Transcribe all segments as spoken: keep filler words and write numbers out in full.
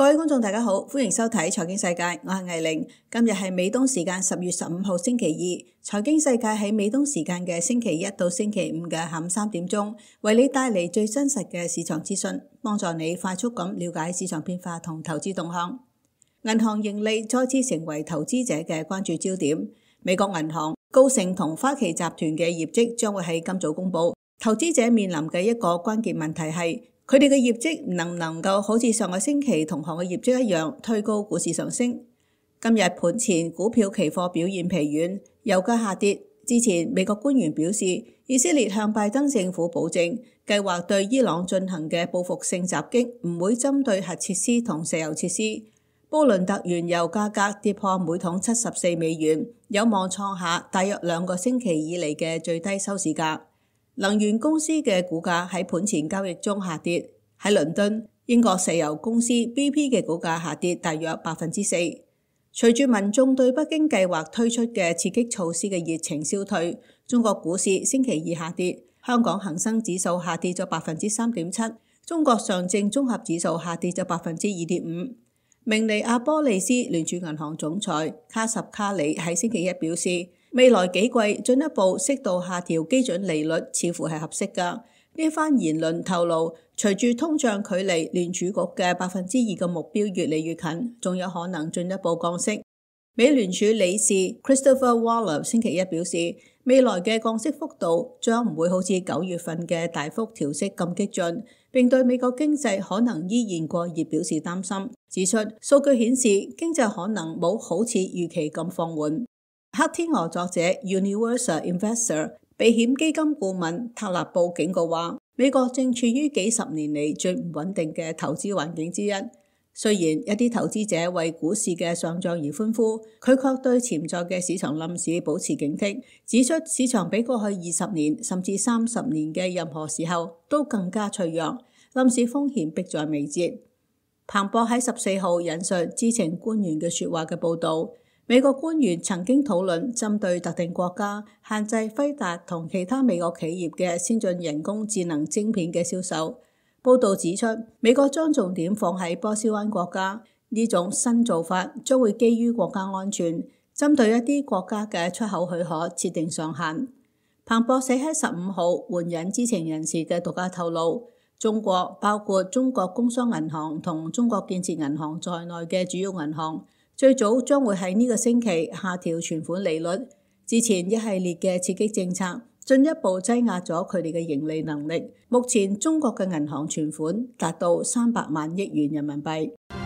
各位觀眾大家好，歡迎收睇財經世界，我係魏玲。今日係美東時間十月十五號星期二，財經世界喺美東時間嘅星期一到星期五嘅下午三點鐘，為你帶嚟最真實嘅市場資訊，幫助你快速咁了解市場變化同投資動向。銀行盈利再次成為投資者嘅關注焦點。美國銀行、高盛同花旗集團嘅業績將會喺今早公布，投資者面臨嘅一個關鍵問題係，佢哋嘅業績能唔能夠好似上個星期同行嘅業績一樣推高股市上升？今日盤前股票期貨表現疲軟，油價下跌。之前美國官員表示，以色列向拜登政府保證，計劃對伊朗進行嘅報復性襲擊唔會針對核設施同石油設施。布倫特原油價格跌破每桶七十四美元，有望創下大約兩個星期以嚟嘅最低收市價。能源公司嘅股價喺盤前交易中下跌。喺倫敦，英國石油公司 B P 嘅股價下跌大約百分之四。隨住民眾對北京計劃推出嘅刺激措施嘅熱情消退，中國股市星期二下跌。香港恒生指數下跌咗百分之三點七，中國上證綜合指數下跌咗百分之二點五。明尼阿波利斯聯儲銀行總裁卡什卡里喺星期一表示，未來幾季進一步適度下調基準利率似乎係合適㗎。呢番言論透露，隨住通脹距離聯儲局嘅百分之二嘅目標越嚟越近，仲有可能進一步降息。美聯儲理事 Christopher Waller 星期一表示，未來嘅降息幅度將唔會好似九月份嘅大幅調息咁激進，並對美國經濟可能依然過熱表示擔心，指出數據顯示經濟可能冇好似預期咁放緩。黑天鵝作者 Universal Investor 避險基金顧問塔納布警告話，美國正處於幾十年嚟最唔穩定嘅投資環境之一。雖然一啲投資者為股市嘅上漲而歡呼，佢卻對潛在嘅市場冧市保持警惕，指出市場比過去二十年甚至三十年嘅任何時候都更加脆弱，冧市風險迫在眉睫。彭博喺十四號引述知情官員嘅說話嘅報道，美國官員曾經討論針對特定國家限制輝達同其他美國企業嘅先進人工智能晶片嘅銷售。報道指出，美國將重點放喺波斯灣國家，呢種新做法將會基於國家安全，針對一啲國家嘅出口許可設定上限。彭博社喺十五號援引知情人士嘅獨家透露，中國包括中國工商銀行同中國建設銀行在內嘅主要銀行，最早將會喺呢個星期下調存款利率。之前一系列嘅刺激政策進一步擠壓咗佢哋嘅盈利能力。目前中國嘅銀行存款達到三百萬億元人民幣。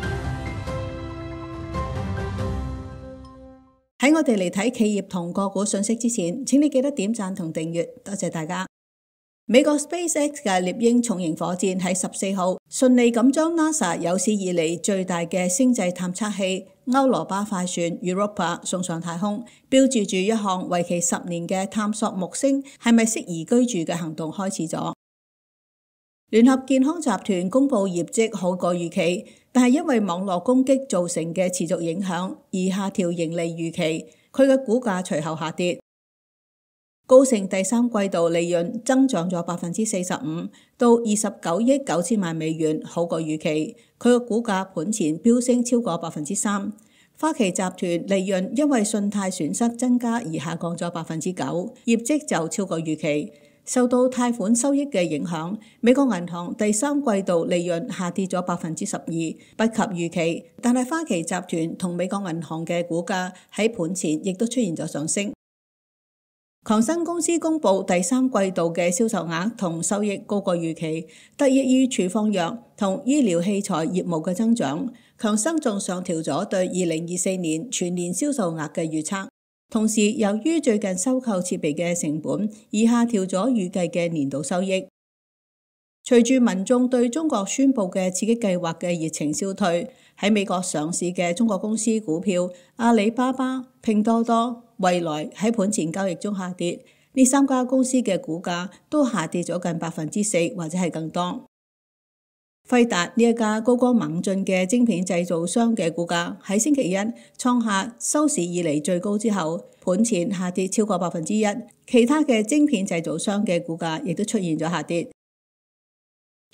喺我哋嚟睇企業同個股信息之前，請你記得點讚同訂閱，多謝大家。美國 SpaceX 嘅獵鷹重型火箭喺十四號順利咁將 NASA 有史以嚟最大嘅星際探測器歐羅巴快船 Europa 送上太空，標誌住一項為期十年嘅探索木星係咪適宜居住嘅行動開始咗。聯合健康集團公布業績好過預期，但係因為網絡攻擊造成嘅持續影響而下調盈利預期，佢嘅股價隨後下跌。高盛第三季度利潤增長咗百分之四十五，到二十九億九千萬美元，好過預期。佢嘅股價盤前飆升超過百分之三。花旗集團利潤因為信貸損失增加而下降咗百分之九，業績就超過預期。受到貸款收益嘅影響，美國銀行第三季度利潤下跌咗百分之十二，不及預期。但係花旗集團同美國銀行嘅股價喺盤前亦都出現咗上升。強生公司公布第三季度嘅銷售額同收益高過預期，得益於處方藥同醫療器材業務嘅增長。強生仲上調咗對二零二四年全年銷售額嘅預測，同時由於最近收購設備嘅成本而下調咗預計嘅年度收益。隨住民眾對中國宣布嘅刺激計劃嘅熱情消退，喺美國上市嘅中國公司股票阿里巴巴、拼多多、蔚來喺盤前交易中下跌，呢三家公司嘅股價都下跌咗近百分之四或者係更多。輝達呢一家高光猛進嘅晶片製造商嘅股價喺星期一創下收市以嚟最高之後，盤前下跌超過百分之一，其他嘅晶片製造商嘅股價亦都出現咗下跌。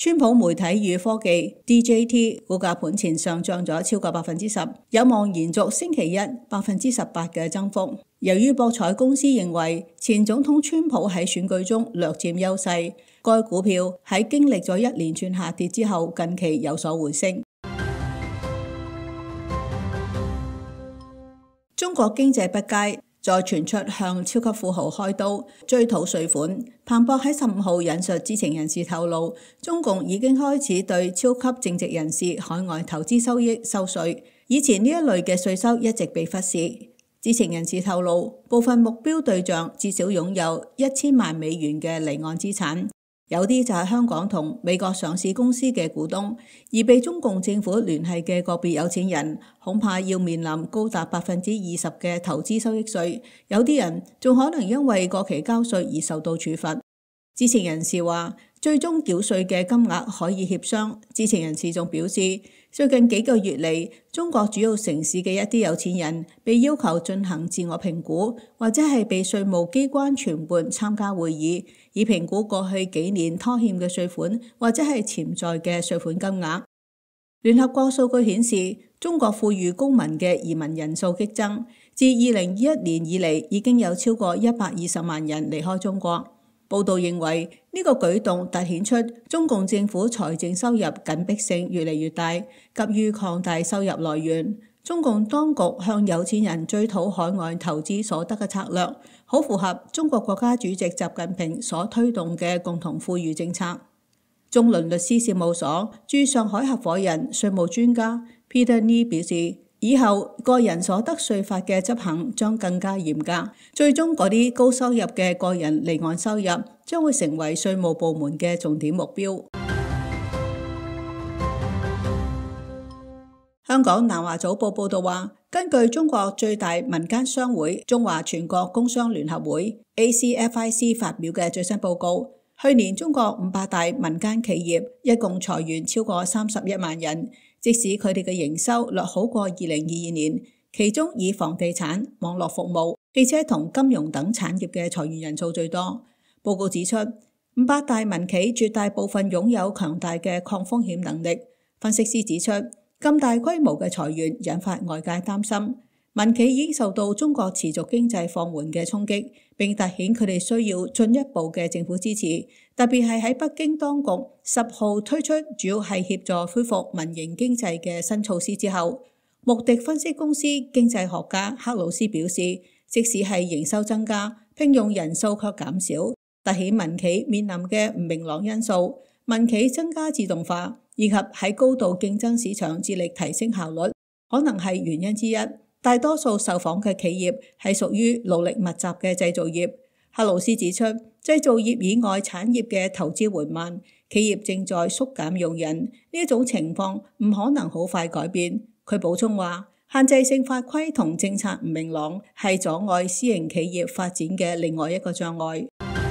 川普媒體與科技 D J T 股價盤前上漲咗超過百分之十，有望延續星期一百分之十八嘅增幅。由於博彩公司認為前總統川普喺選舉中略佔優勢，該股票喺經歷咗一連串下跌之後，近期有所回升。中國經濟不佳，再傳出向超級富豪開刀追討稅款。彭博喺十五號引述知情人士透露，中共已經開始對超級正直人士海外投資收益收稅。以前呢一類嘅稅收一直被忽視。知情人士透露，部分目標對象至少擁有一千萬美元嘅離岸資產。有啲就係香港同美國上市公司嘅股東，而被中共政府聯繫嘅個別有錢人，恐怕要面臨高達百分之二十嘅投資收益稅。有啲人仲可能因為過期交稅而受到處罰。知情人士話，最終繳稅嘅金額可以協商。知情人士仲表示，最近幾個月嚟，中國主要城市嘅一啲有錢人被要求進行自我評估，或者係被稅務機關傳喚參加會議，以評估過去幾年拖欠嘅稅款或者係潛在嘅稅款金額。聯合國數據顯示，中國富裕公民嘅移民人數激增，自二零二一年以嚟已經有超過一百二十萬人離開中國。報道認為，呢個舉動凸顯出中共政府財政收入緊迫性越嚟越大，急於擴大收入來源。中共當局向有錢人追討海外投資所得嘅策略，好符合中國國家主席習近平所推動嘅共同富裕政策。中倫律師事務所駐上海合夥人、稅務專家 Peter Lee 表示，以後個人所得稅法嘅執行將更加嚴格，最終嗰啲高收入嘅個人離岸收入將會成為稅務部門嘅重點目標。香港南華早報報道話，根據中國最大民間商會中華全國工商聯合會 A C F I C 發表嘅最新報告，去年中國五百大民間企業一共裁員超過三十一萬人。即使佢哋嘅營收略好過二零二二年，其中以房地產、網絡服務、汽車同金融等產業嘅裁員人數最多。報告指出，五百大民企絕大部分擁有強大嘅抗風險能力。分析師指出，咁大規模嘅裁員引發外界擔心，民企已經受到中國持續經濟放緩嘅衝擊，並凸顯佢哋需要進一步嘅政府支持。特別係喺北京當局十號推出主要係協助恢復民營經濟嘅新措施之後，穆迪分析公司經濟學家克魯斯表示，即使係營收增加，聘用人數卻減少，凸顯民企面臨嘅唔明朗因素。民企增加自動化以及喺高度競爭市場致力提升效率，可能係原因之一。大多數受訪嘅企業係屬於勞力密集嘅製造業。克魯斯指出，製造業以外產業嘅投資緩慢，企業正在縮減用人，呢一種情況唔可能好快改變。佢補充話，限制性法規同政策唔明朗係阻礙私營企業發展嘅另外一個障礙。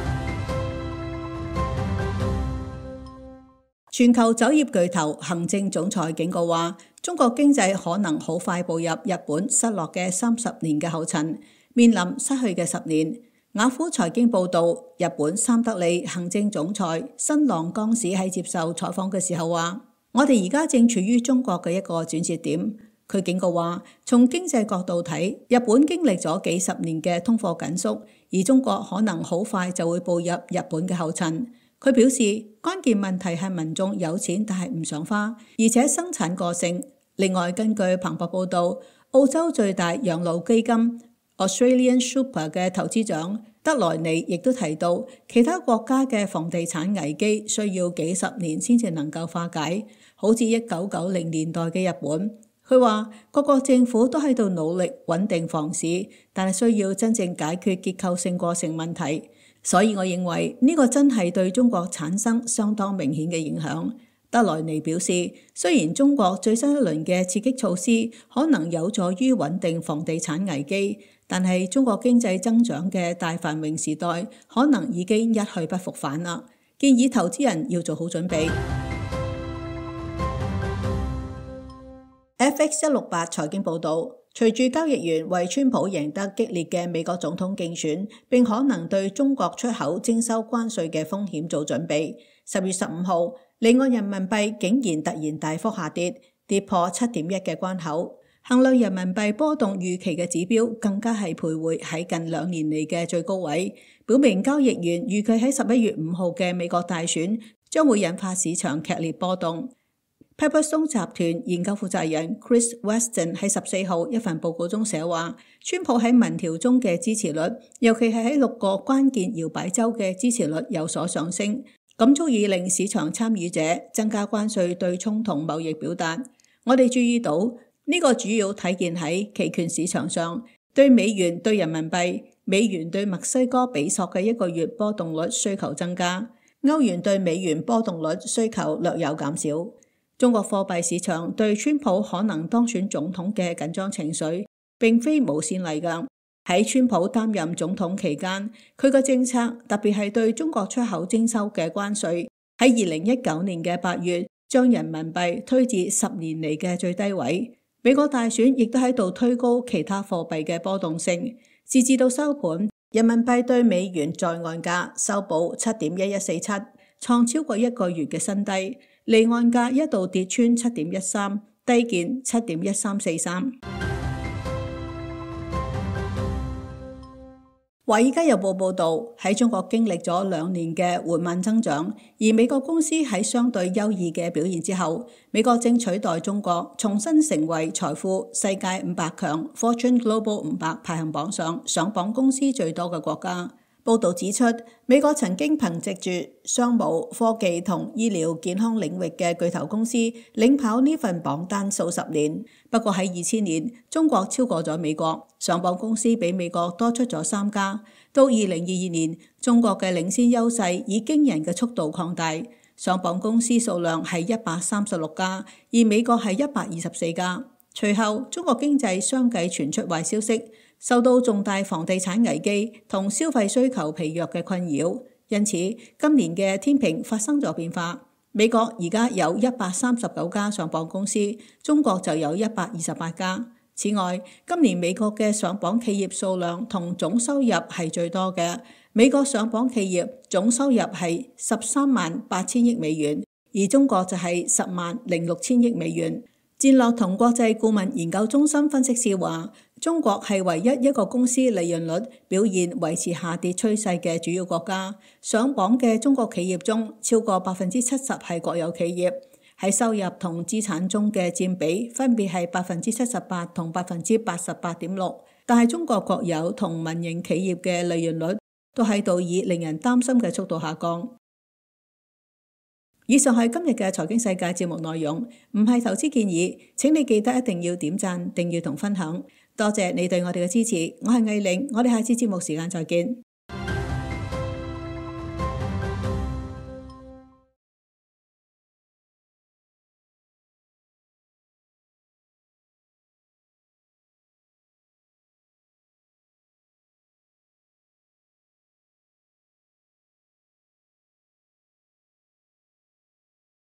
全球酒業巨頭行政總裁警告話，中國經濟可能好快步入日本失落嘅三十年嘅後塵，面臨失去嘅十年。雅虎財經報道，日本三得利行政總裁新浪江史喺接受採訪嘅時候話，我哋而家正處於中國嘅一個轉折點。佢警告話，從經濟角度睇，日本經歷咗幾十年嘅通貨緊縮，而中國可能好快就會步入日本嘅後塵。佢表示，關鍵問題係民眾有錢但係唔想花，而且生產過剩。另外，根據彭博報道，澳洲最大養老基金 Australian Super 嘅投資長德萊尼亦都提到，其他國家嘅房地產危機需要幾十年先至能夠化解，好似一九九零年代嘅日本。佢話各國政府都喺度努力穩定房市，但係需要真正解決結構性過剩問題。所以我認為呢個真係對中國產生相當明顯嘅影響。德萊尼表示，雖然中國最新一輪嘅刺激措施可能有助於穩定房地產危機，但係中國經濟增長嘅大繁榮時代可能已經一去不復返啦。建議投資人要做好準備。F X 一六八財經報導，隨住交易員為川普贏得激烈嘅美國總統競選，並可能對中國出口徵收關稅嘅風險做準備，十月十五號離岸人民幣竟然突然大幅下跌，跌破七點一嘅關口。衡量人民幣波動預期嘅指標更加係徘徊喺近兩年嚟嘅最高位，表明交易員預計喺十一月五號嘅美國大選將會引發市場劇烈波動。Pepperstone 集團研究負責人 Chris Weston 喺十四號一份報告中寫話，川普喺民調中嘅支持率，尤其係喺六個關鍵搖擺州嘅支持率有所上升，咁足以令市場參與者增加關稅對沖同貿易表達。我哋注意到呢個主要體現喺期權市場上，對美元對人民幣、美元對墨西哥比索嘅一個月波動率需求增加，歐元對美元波動率需求略有減少。中國貨幣市場對川普可能當選總統嘅緊張情緒並非冇先例㗎。喺川普擔任總統期間，佢嘅政策特別係對中國出口徵收嘅關稅，喺二零一九年嘅八月將人民幣推至十年嚟嘅最低位。美國大選亦都喺度推高其他貨幣嘅波動性，截至到收盤，人民幣對美元在岸價收報七點一一四七，創超過一個月嘅新低。離岸價一度跌穿七點一三，低見七點一三四三。華爾街日報報導，喺中國經歷咗兩年嘅緩慢增長，而美國公司喺相對優異嘅表現之後，美國正取代中國重新成為財富世界五百強 Fortune Global 五百排行榜上上榜公司最多嘅國家。報導指出，美國曾經憑藉住商務、科技同醫療健康領域嘅巨頭公司領跑呢份榜單數十年。不過喺二千年，中國超過咗美國，上榜公司比美國多出咗三家。到二零二二年，中國嘅領先優勢以驚人嘅速度擴大，上榜公司數量係一百三十六家，而美國係一百二十四家。隨後，中國經濟相繼傳出壞消息，受到重大房地產危機同消費需求疲弱嘅困擾，因此今年嘅天平發生咗變化。美國而家有一百三十九家上榜公司，中國就有一百二十八家。此外，今年美國嘅上榜企業數量同總收入係最多嘅，美國上榜企業總收入係十三萬八千億美元，而中國就係十萬零六千億美元。戰略同國際顧問研究中心分析師話，中國係唯一一個公司利潤率表現維持下跌趨勢嘅主要國家。上榜嘅中國企業中，超過百分之七十係國有企業，喺收入同資產中嘅佔比分別係百分之七十八同百分之八十八點六。但係中國國有同民營企業嘅利潤率都喺度以令人擔心嘅速度下降。以上係今日嘅財經世界節目內容，唔係投資建議，請你記得一定要點讚、訂閱同分享。多謝你對我哋嘅支持，我係魏玲，我哋下次節目時間再見。